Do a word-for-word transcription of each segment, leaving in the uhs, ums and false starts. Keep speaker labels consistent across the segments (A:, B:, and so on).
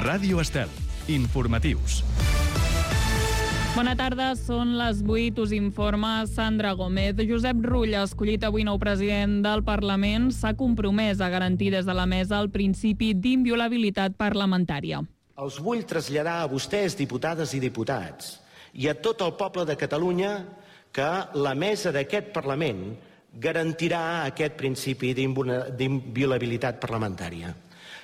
A: Ràdio Estel. Informatius.
B: Bona tarda, són les vuit, us informa Sandra Gómez. Josep Rull, escollit avui nou president del Parlament, s'ha compromès a garantir des de la mesa el principi d'inviolabilitat parlamentària.
C: Els vull traslladar a vostès, diputades i diputats, i a tot el poble de Catalunya, que la mesa d'aquest Parlament garantirà aquest principi d'inviolabilitat parlamentària.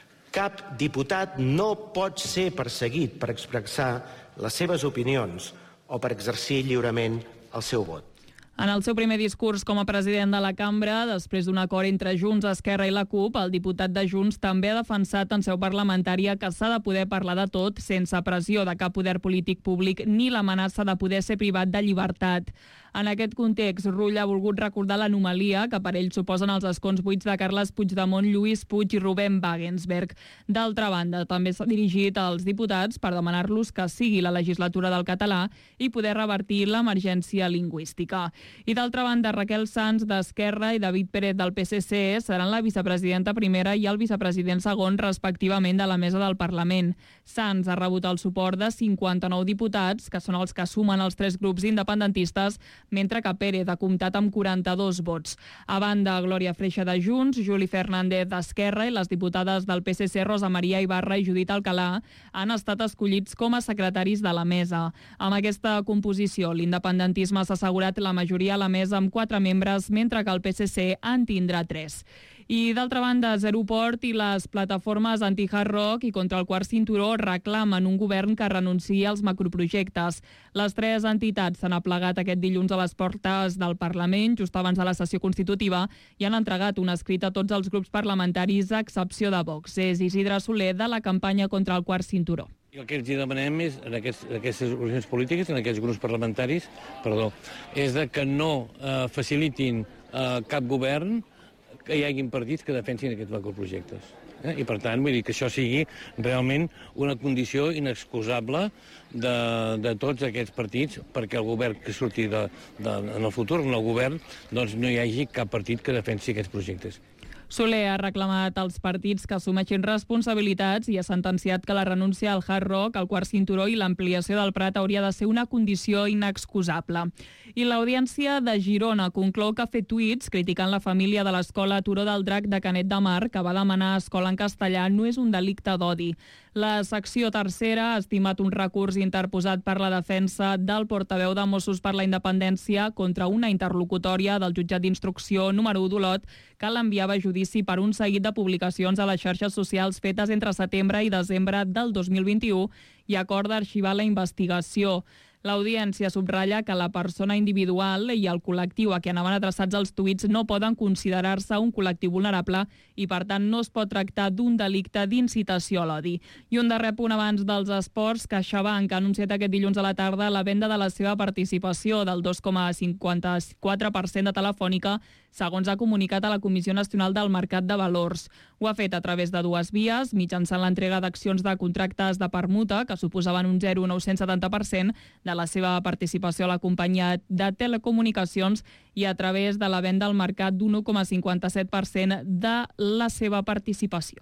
C: Cap diputat no pot ser perseguit per expressar les seves opinions o per exercir lliurement el seu vot.
B: En el seu primer discurs com a president de la cambra, després d'un acord entre Junts, Esquerra i la CUP, el diputat de Junts també ha defensat en seu parlamentària que s'ha de poder parlar de tot sense pressió de cap poder polític públic ni l'amenaça de poder ser privat de llibertat. En aquest context, Rull ha volgut recordar l'anomalia que per ell suposen els escons buits de Carles Puigdemont, Lluís Puig i Rubén Wagensberg. D'altra banda, també s'ha dirigit als diputats per demanar-los que sigui la legislatura del català i poder revertir l'emergència lingüística. I d'altra banda, Raquel Sans d'Esquerra i David Pérez del P S C seran la vicepresidenta primera i el vicepresident segon respectivament de la mesa del Parlament. Sans ha rebut el suport de cinquanta-nou diputats, que són els que sumen els tres grups independentistes, mentre que Pérez ha comptat amb quaranta-dos vots. A banda, Glòria Freixa de Junts, Juli Fernández d'Esquerra i les diputades del P S C Rosa Maria Ibarra i Judit Alcalà han estat escollits com a secretaris de la mesa. Amb aquesta composició, l'independentisme s'ha assegurat la majoria a la mesa amb quatre membres, mentre que el P S C en tindrà tres. I d'altra banda, Zeroport i les plataformes anti-hard rock i contra el quart cinturó reclamen un govern que renunciï als macroprojectes. Les tres entitats s'han aplegat aquest dilluns a les portes del Parlament, just abans de la sessió constitutiva, i han entregat un escrit a tots els grups parlamentaris, a excepció de Vox. És Isidre Soler, de la campanya contra el quart cinturó.
D: I el que ens demanem és, en, aquests, en aquestes organitzacions polítiques, en aquests grups parlamentaris, perdó, és de que no eh, facilitin eh, cap govern que hi hagin partits que defensin aquests macroprojectes. Eh? I per tant, vull dir que això sigui realment una condició inexcusable de, de tots aquests partits perquè el govern que surti de, de, en el futur, en el govern, doncs no hi hagi cap partit que defensi aquests projectes.
B: Soler ha reclamat als partits que assumeixin responsabilitats i ha sentenciat que la renúncia al hard rock, al quart cinturó i l'ampliació del Prat hauria de ser una condició inexcusable. I l'Audiència de Girona conclou que ha fet tuits criticant la família de l'escola Turó del Drac de Canet de Mar, que va demanar escola en castellà, no és un delicte d'odi. La secció tercera ha estimat un recurs interposat per la defensa del portaveu de Mossos per la Independència contra una interlocutòria del jutjat d'instrucció número u d'Olot que l'enviava a judici per un seguit de publicacions a les xarxes socials fetes entre setembre i desembre del dos mil vint-i-u i acorda arxivar la investigació. L'Audiència subratlla que la persona individual i el col·lectiu a què anaven adreçats els tuits no poden considerar-se un col·lectiu vulnerable i, per tant, no es pot tractar d'un delicte d'incitació a l'odi. I un darrer punt abans dels esports, CaixaBank ha anunciat aquest dilluns a la tarda la venda de la seva participació del dos coma cinquanta-quatre per cent de Telefònica, segons ha comunicat a la Comissió Nacional del Mercat de Valors. Ho ha fet a través de dues vies, mitjançant l'entrega d'accions de contractes de permuta, que suposaven un zero coma nou cents setanta per cent de la seva participació a la companyia de telecomunicacions i a través de la venda al mercat d'un un coma cinquanta-set per cent de la seva participació.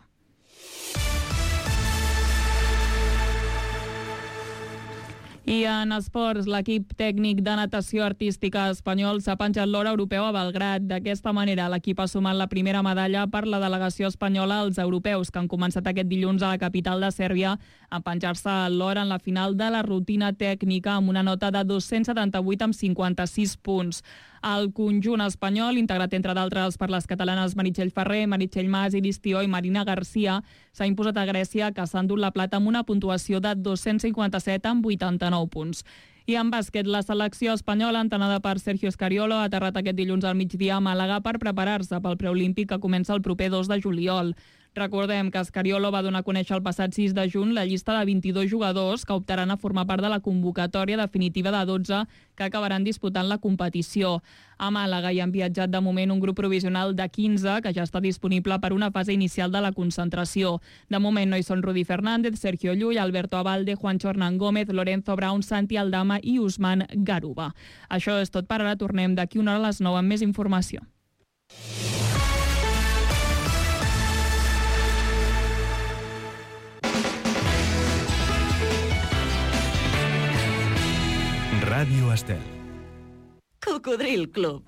B: I en esports, l'equip tècnic de natació artística espanyol s'ha penjat l'or europeu a Belgrad. D'aquesta manera, l'equip ha sumat la primera medalla per la delegació espanyola als europeus, que han començat aquest dilluns a la capital de Sèrbia a penjar-se l'or en la final de la rutina tècnica amb una nota de dos-cents setanta-vuit amb cinquanta-sis punts. El conjunt espanyol, integrat entre d'altres per les catalanes Meritxell Ferrer, Meritxell Mas, Iris Tió i Marina Garcia, s'ha imposat a Grècia, que s'ha endut la plata amb una puntuació de dos-cents cinquanta-set amb vuitanta-nou punts. I en bàsquet, la selecció espanyola, entenada per Sergio Scariolo, ha aterrat aquest dilluns al migdia a Màlaga per preparar-se pel preolímpic que comença el proper dos de juliol. Recordem que Scariolo va donar a conèixer el passat sis de juny la llista de vint-i-dos jugadors que optaran a formar part de la convocatòria definitiva de dotze que acabaran disputant la competició. A Màlaga hi han viatjat de moment un grup provisional de quinze que ja està disponible per una fase inicial de la concentració. De moment no hi són Rudi Fernández, Sergio Llull, Alberto Abalde, Juancho Hernán Gómez, Lorenzo Brown, Santi Aldama i Usman Garuba. Això és tot per ara. Tornem d'aquí una hora a les nou amb més informació.
A: Ràdio Estel.
E: Cocodril Club.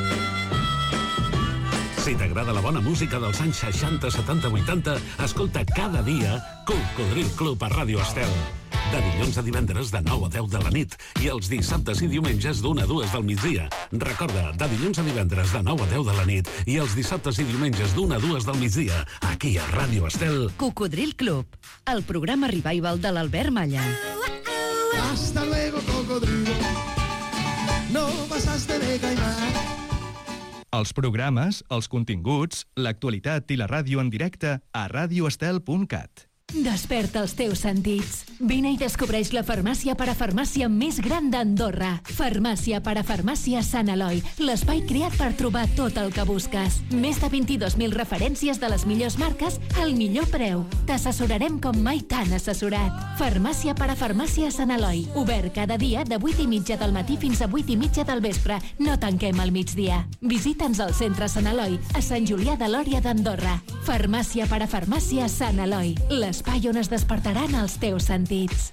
F: Si t'agrada la bona música dels anys seixanta, setanta, vuitanta, escolta cada dia Cocodril Club a Ràdio Estel. De dilluns a divendres de nou a deu de la nit i els dissabtes i diumenges d'una a dues del migdia. Recorda, de dilluns a divendres de nou a deu de la nit i els dissabtes i diumenges d'una a dues del migdia, aquí a Ràdio Estel.
E: Cocodril Club, el programa revival de l'Albert Malla.
G: Hasta luego, cocodrilo. No pasaste de caimán.
A: Els programes, els continguts, l'actualitat i la ràdio en directe a radioestel punt cat.
H: Desperta els teus sentits. Vine i descobreix la farmàcia parafarmàcia més gran d'Andorra. Farmàcia parafarmàcia Sant Eloi, l'espai creat per trobar tot el que busques. Més de vint-i-dos mil referències de les millors marques al millor preu. T'assessorarem com mai t'han assessorat. Farmàcia parafarmàcia Sant Eloi, obert cada dia de vuit i mitja del matí fins a vuit i mitja del vespre. No tanquem al migdia. Visita'ns al centre Sant Eloi, a Sant Julià de Lòria d'Andorra. Farmàcia parafarmàcia Sant Eloi, l'espai on es despertaran els teus sentits.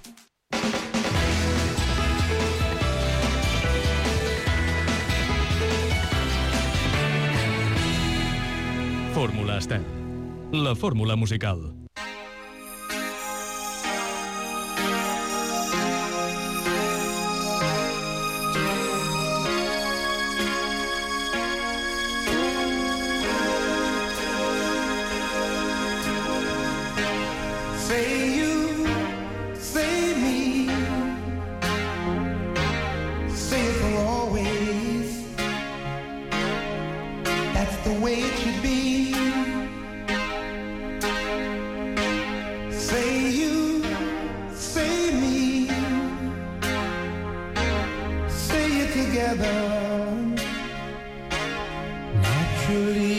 A: Fórmula Estel, la fórmula musical.
G: Say you, say me, say it for always. That's the way it should be. Say you, say me, say it together, naturally.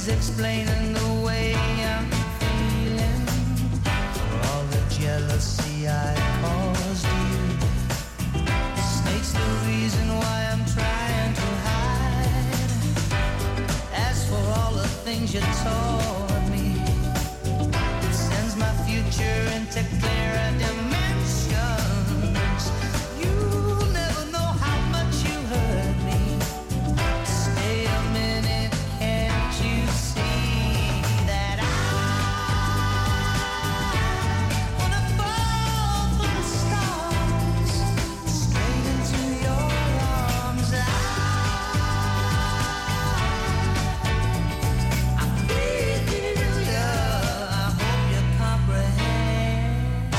I: words explaining the way I'm feeling, for all the jealousy I caused you. The snake's the reason why I'm trying to hide. As for all the things you taught me, it sends my future into clearer dimensions. You never know how much you hurt me. Stay a minute, can't you see that I wanna fall from the stars straight into your arms? I, I feel you, I hope you comprehend.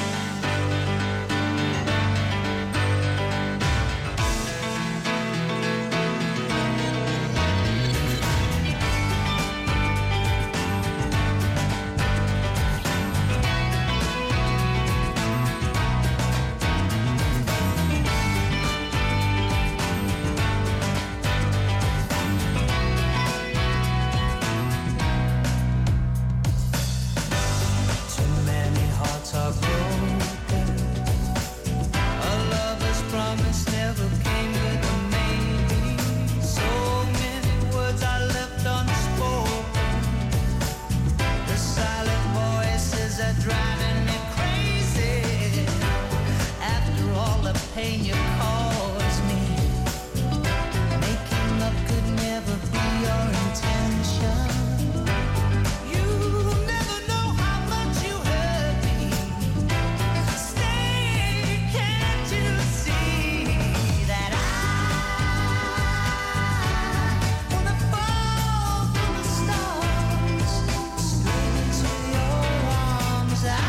I: Too many hearts are broken. A lover's promise never came with a maybe. So many words I left unspoken. The silent voices are driving me crazy. After all the pain you caused me, making up could never be your intention. You never know how much you hurt me. Stay, can't you see that I wanna fall from the stars straight into your arms? I,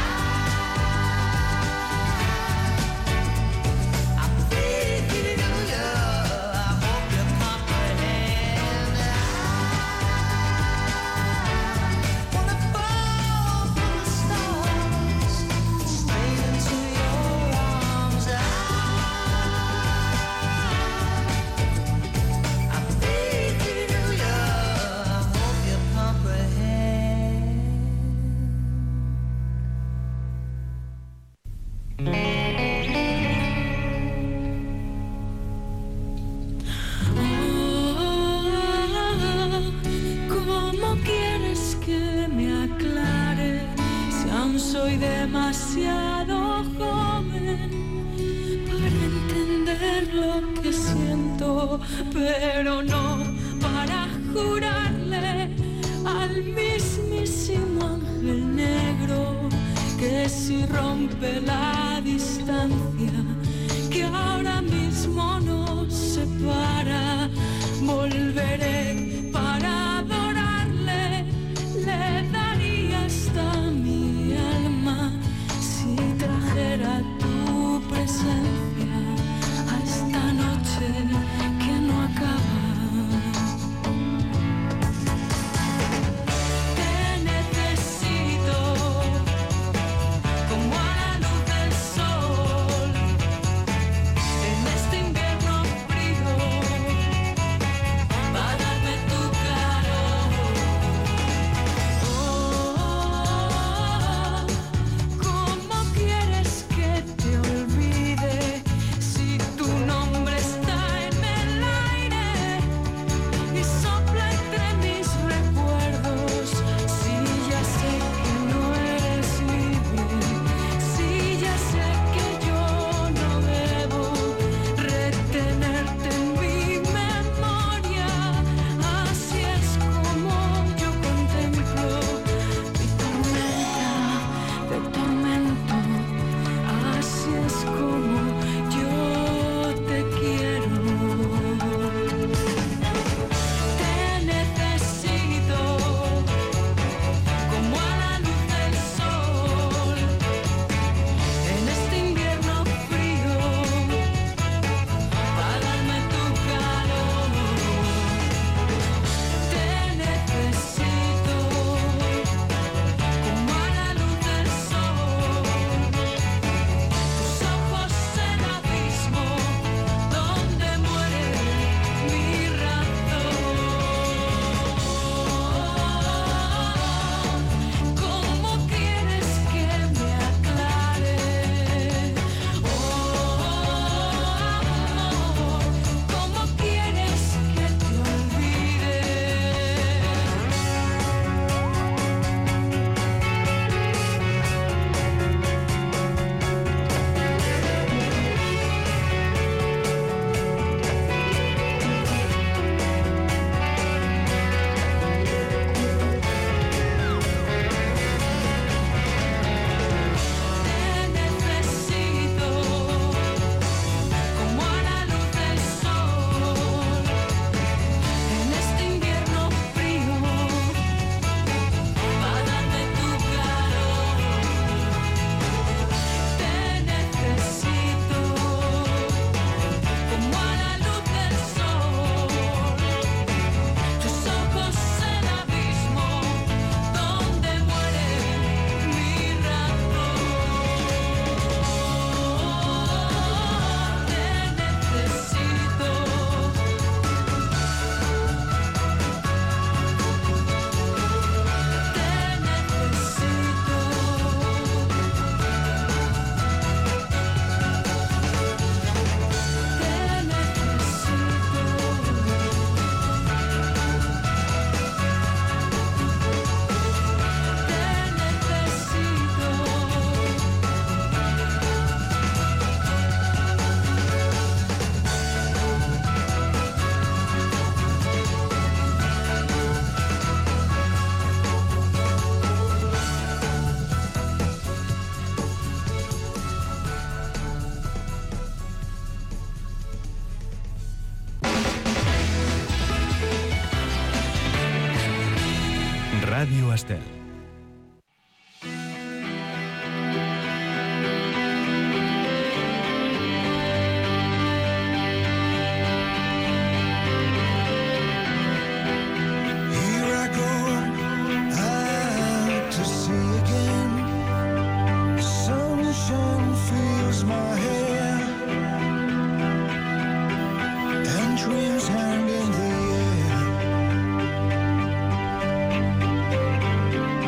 I: I feel you, I hope you comprehend. I wanna fall from the stars straight into your arms. I, I feel you, I hope you comprehend.
J: ¿Cómo quieres que me aclare si aún soy demasiado joven para entender lo que siento, pero no para jurarle al mismísimo ángel negro que si rompe la distancia que ahora mismo nos separa, volveré para adorarle, le daría hasta mi alma si trajera tu presencia a esta noche que no acaba. Te necesito como a la luz del sol.
A: Ràdio Estel.
G: Hang in the air.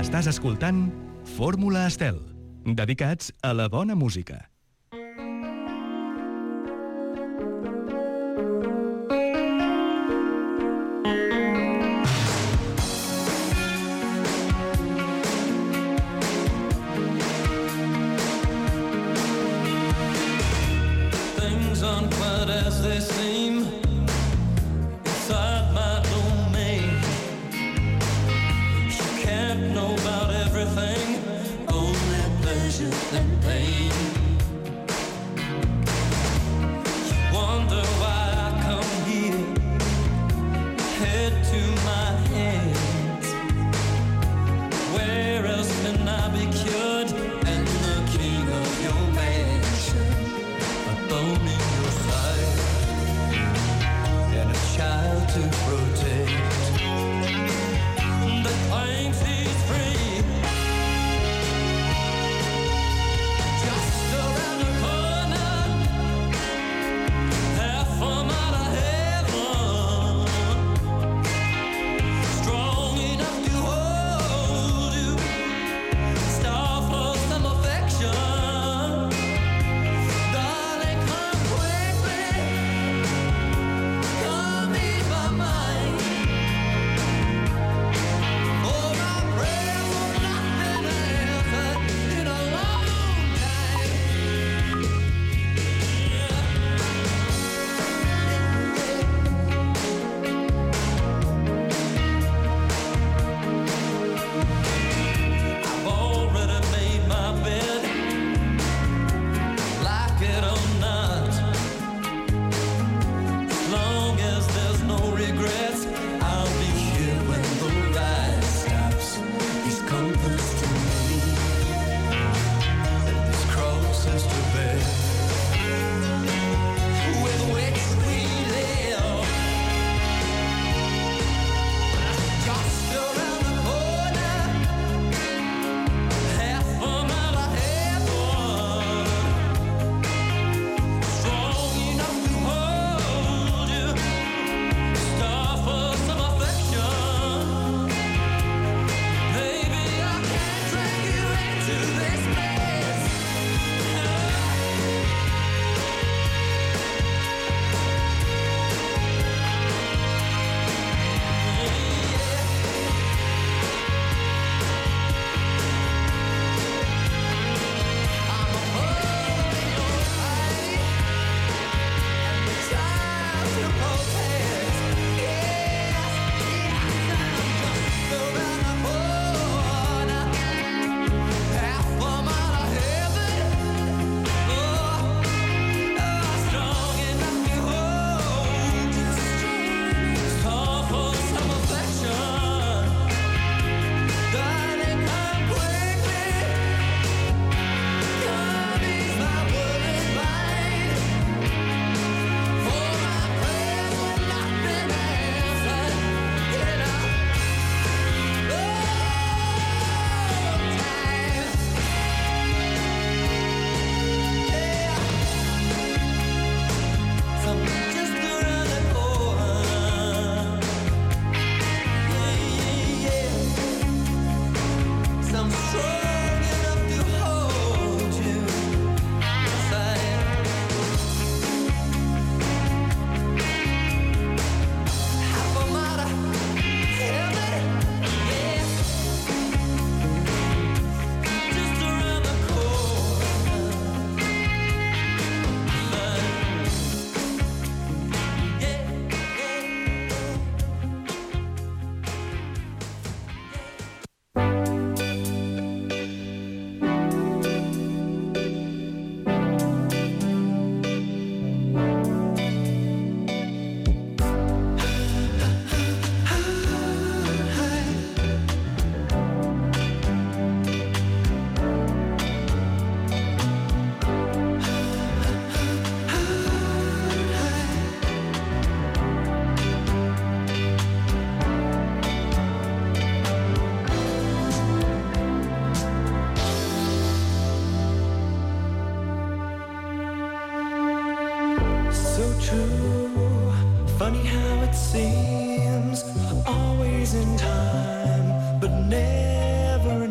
A: Estàs escoltant Fórmula Estel, dedicats a la bona música.
I: Funny how it seems, always in time, but never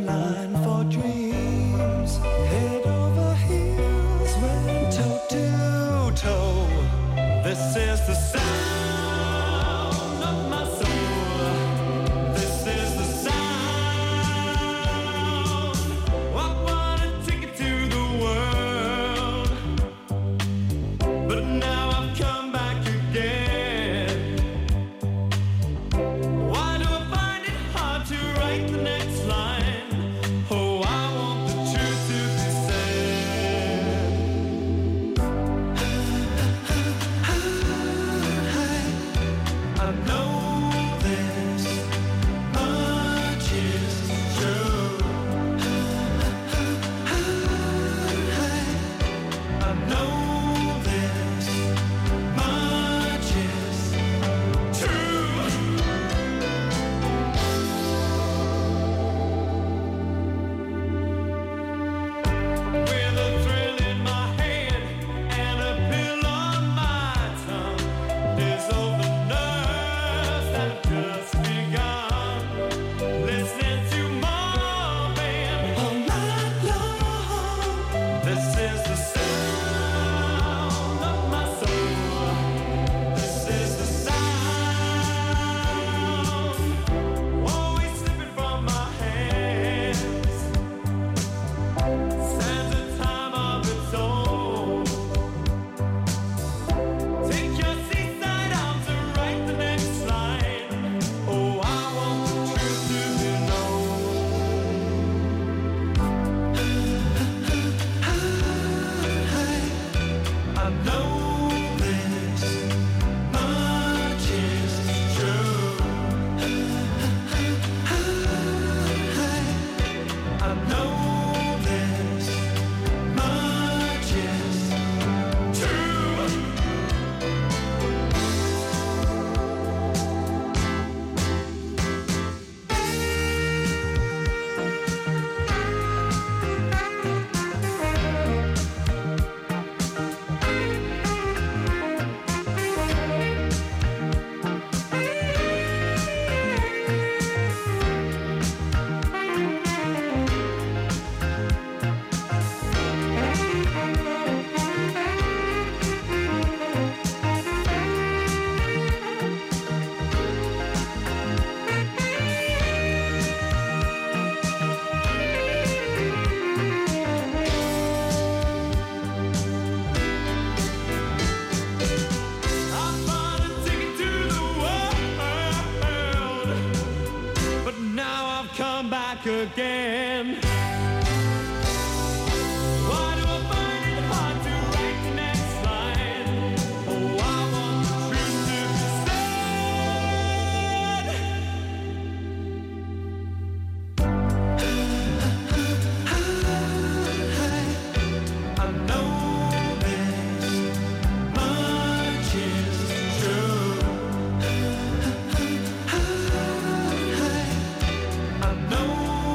K: Again. Why do I find it hard to write the next line? Oh, I want the truth to be said. I know this much is true. I know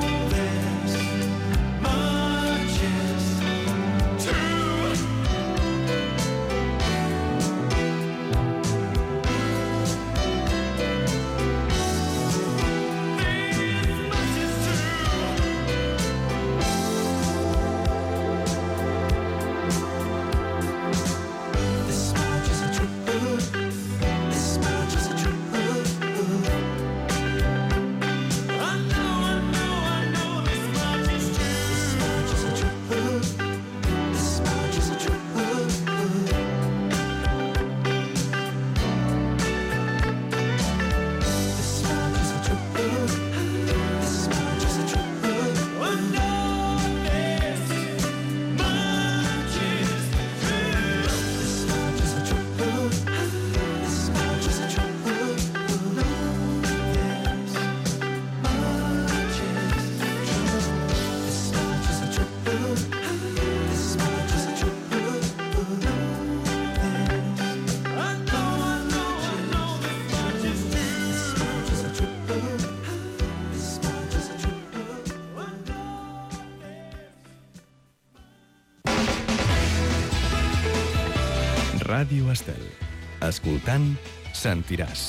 A: Ràdio Estel. Escoltant, sentiràs.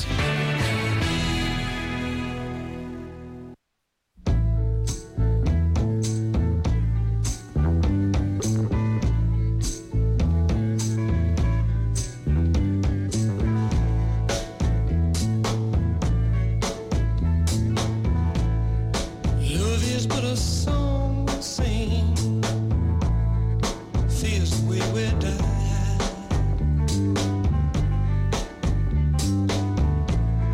I: Die.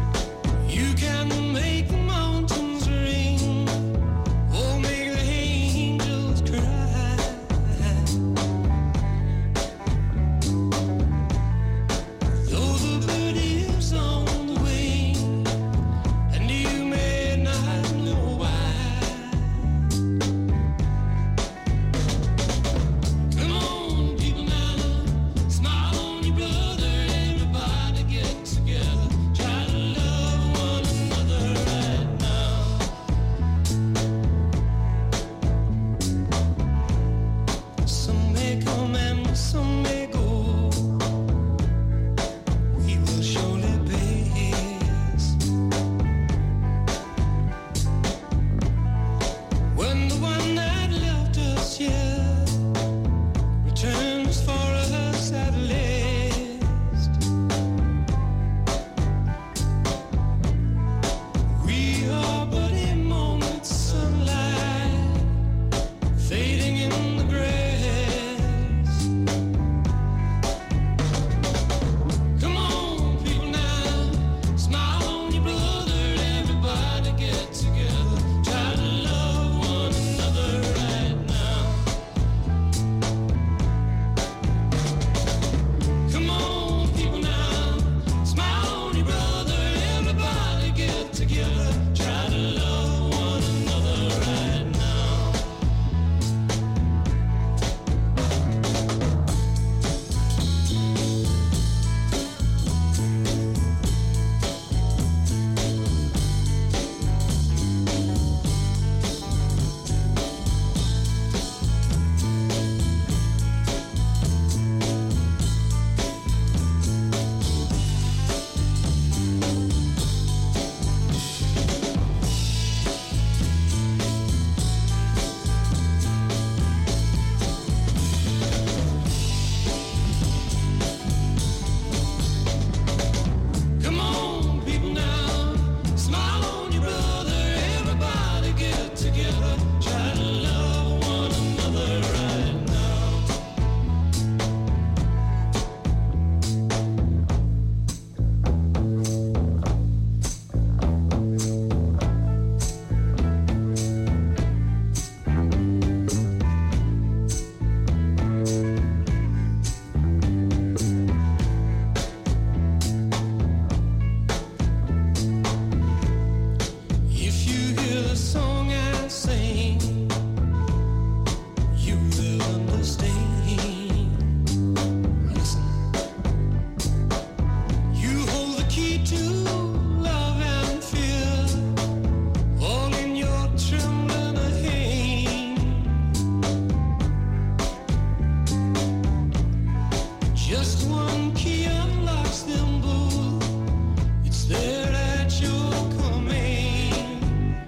G: one key unlocks them both. It's there at your command.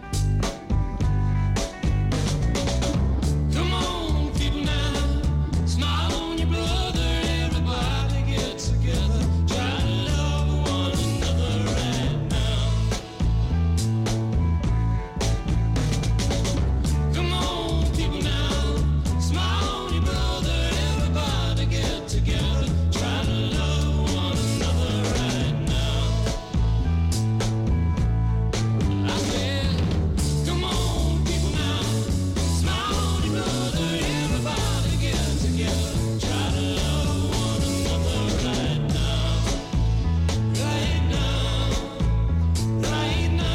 G: Come on, people now, smile on your brother. Everybody get together, try to love one another right now. Come on, people now, smile on your brother. Everybody get together, try to love one another right now. I said, come on, people now, smile on your brother. Everybody get together, try to love one another right now. Right now, right now.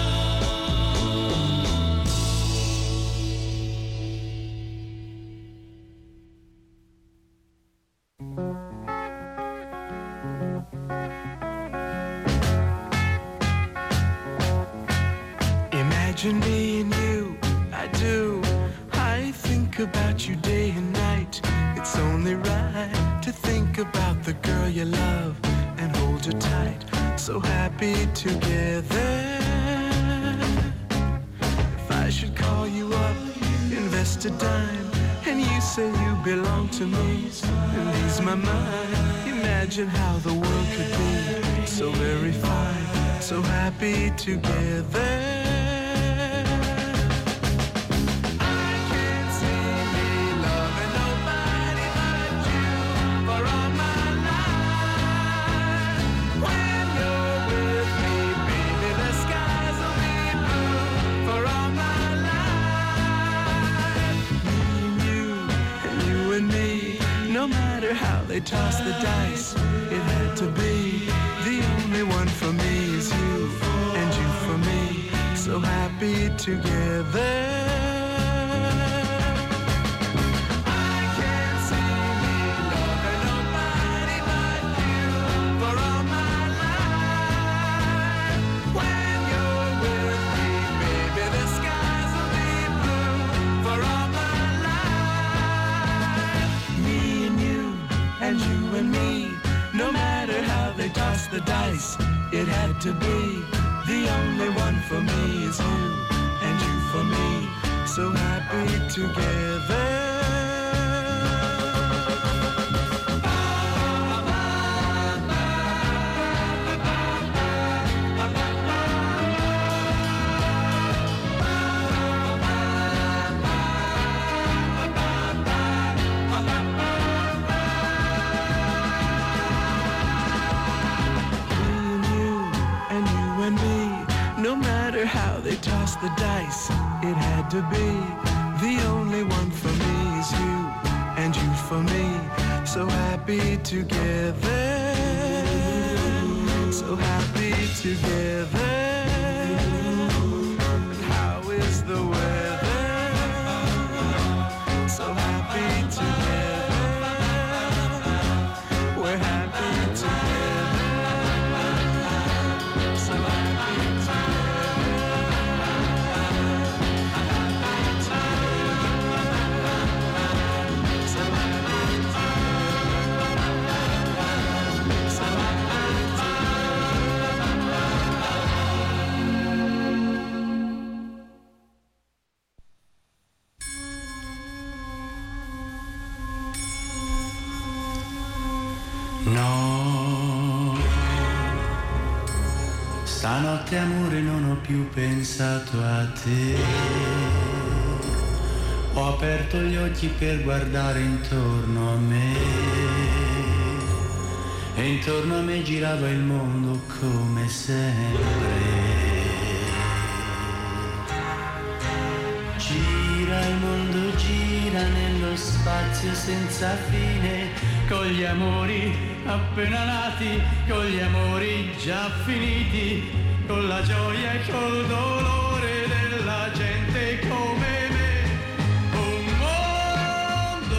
L: Imagine me and you, I do. I think about you day and night. It's only right to think about the girl you love and hold her tight. So happy together. If I should call you up, invest a dime, and you say you belong to me, and ease my mind. Imagine how the world could be so very fine, so happy together. No matter how they toss the dice, it had to be. The only one for me is you, and you for me, so happy together. Toss the dice, it had to be. The only one for me is you, and you for me, so happy together. No matter how they toss the dice, it had to be. The only one for me is you, and you for me, so happy together. So happy together. And how is the weather? So happy together. We're happy together. So happy together.
M: No, stanotte amore non ho più pensato a te. Ho aperto gli occhi per guardare intorno a me, e intorno a me girava il mondo come sempre. Gira il mondo, gira nello spazio senza fine, con gli amori appena nati, con gli amori già finiti, con la gioia e col dolore della gente come me. Un mondo,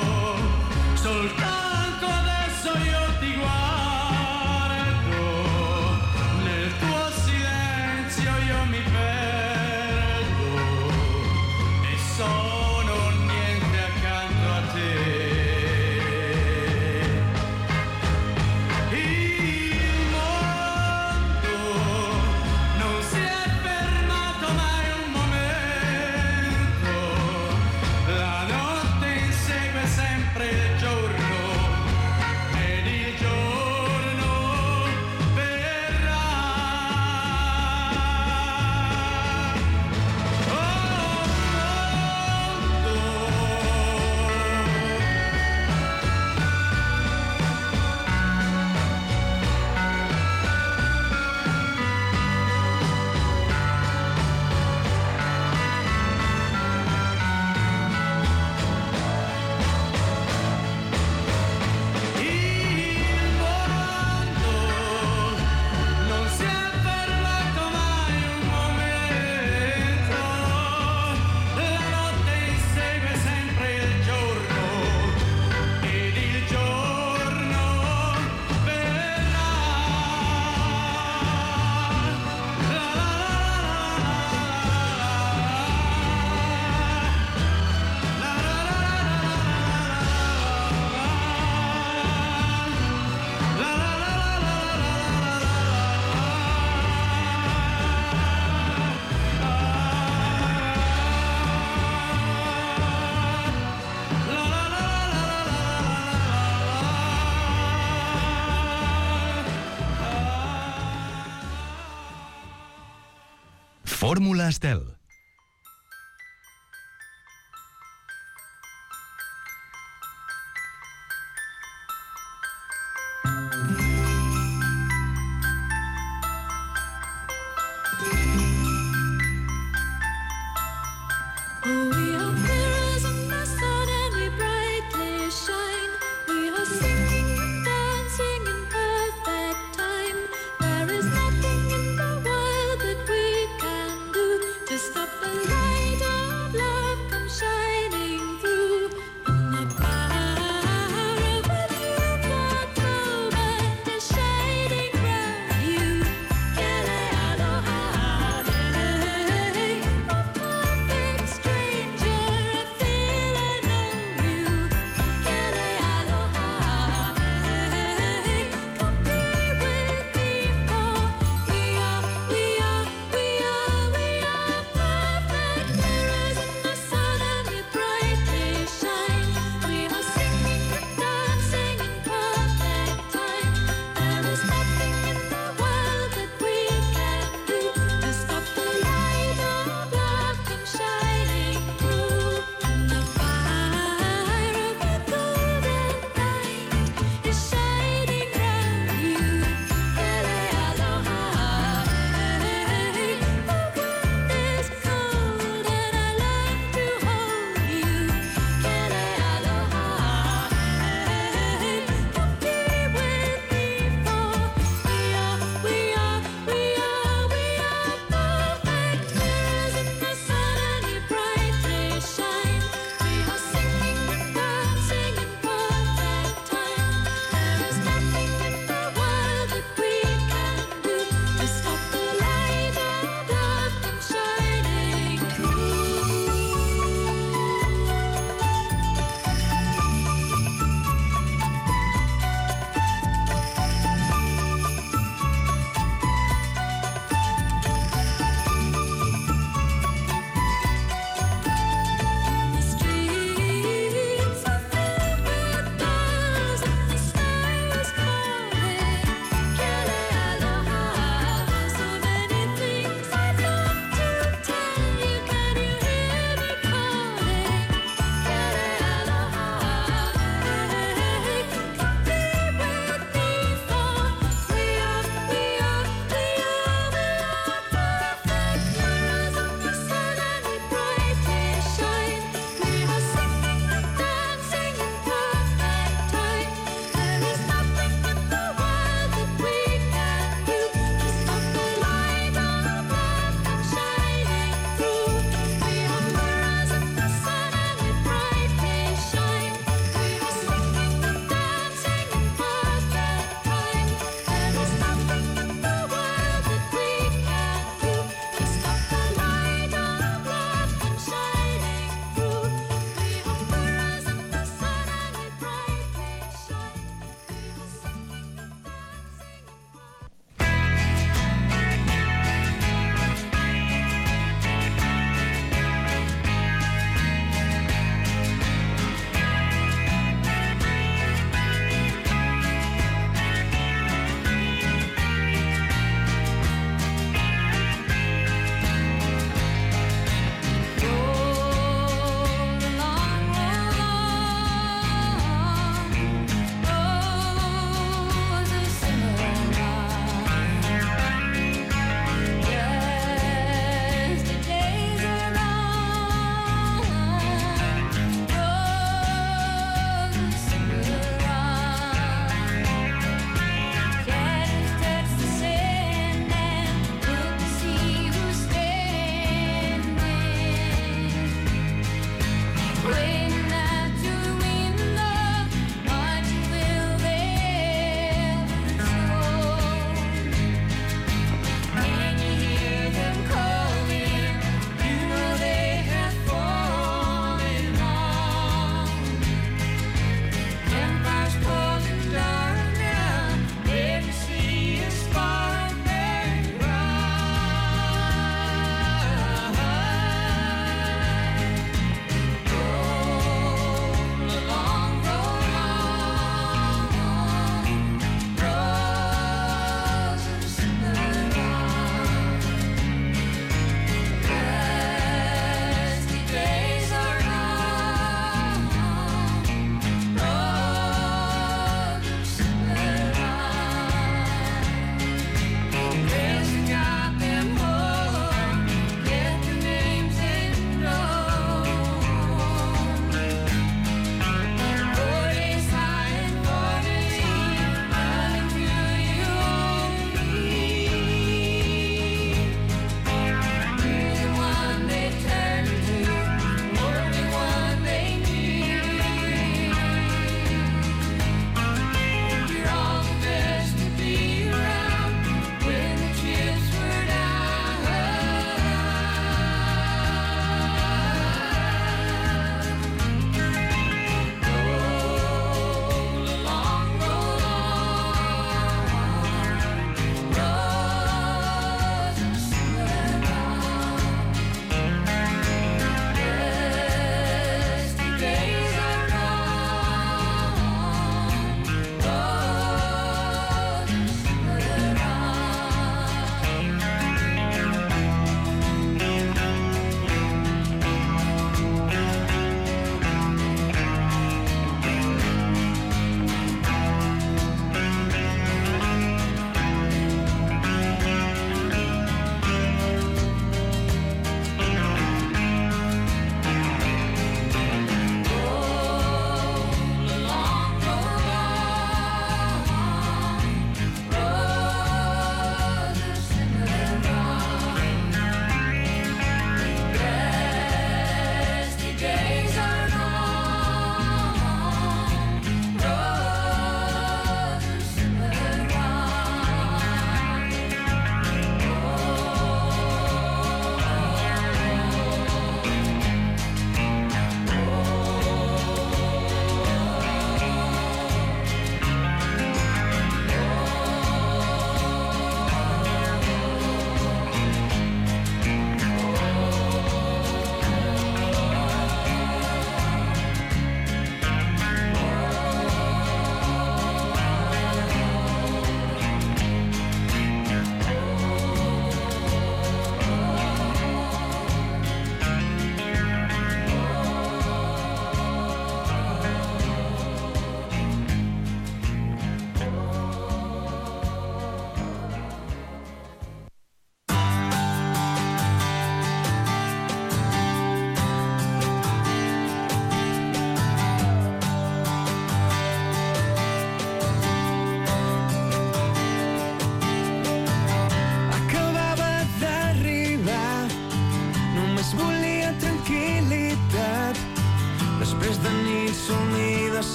M: soltanto adesso io ti guardo, nel tuo silenzio io mi perdo e sono niente accanto a te.
A: Fórmula Estel.
J: We are mirrors in the sun and we brightly shine. We are singing and dancing in perfect time. There is nothing in the world that we can do to stop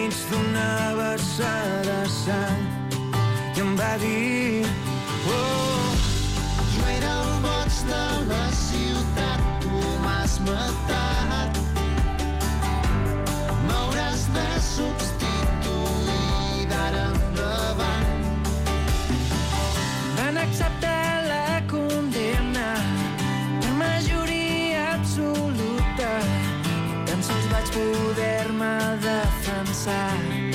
L: enmig d'una bassa de sang i em va dir oh,
I: Jo era el boig de la ciutat, tu m'has matat. M'hauràs de substituir d'ara endavant.
L: van acceptar la condemna per majoria absoluta. Tan sols vaig poder-me defensar.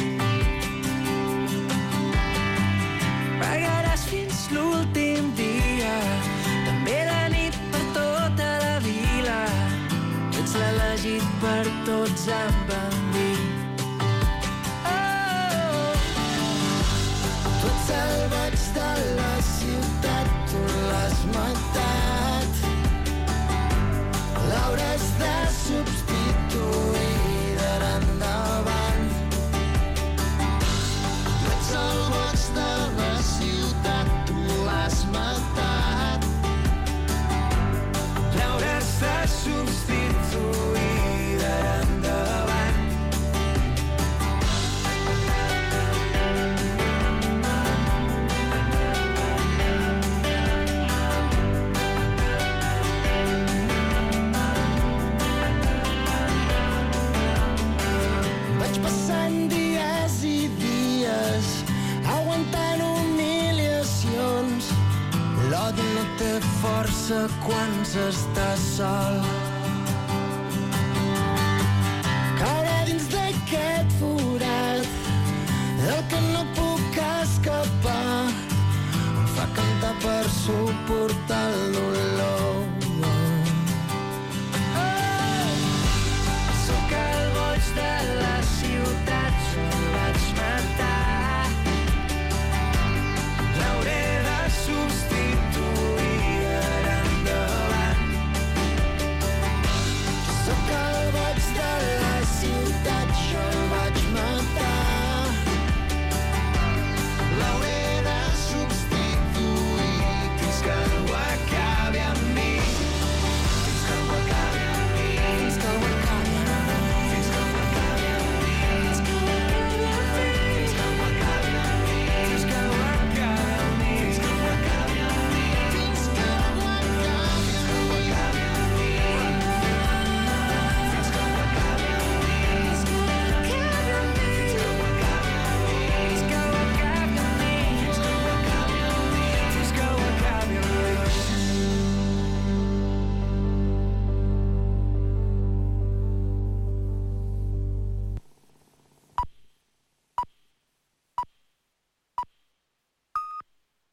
L: Pagaràs fins l'últim dia, també la nit per tota la vila. Ets l'elegit per tots, em van dir. Oh,
I: Tu ets el boig de la ciutat, tu l'has matat. L'hauràs de substituir d'ara endavant. Tu ets el boig de la ciutat, tu l'has matat.
L: l'hauràs de substituir d'ara endavant.
I: Vaig passant dies i dies, aguantant humiliacions.
L: L'odi no té força quan s'està sol.
I: Caure dins d'aquest forat, del que no puc escapar, em fa cantar per suposar.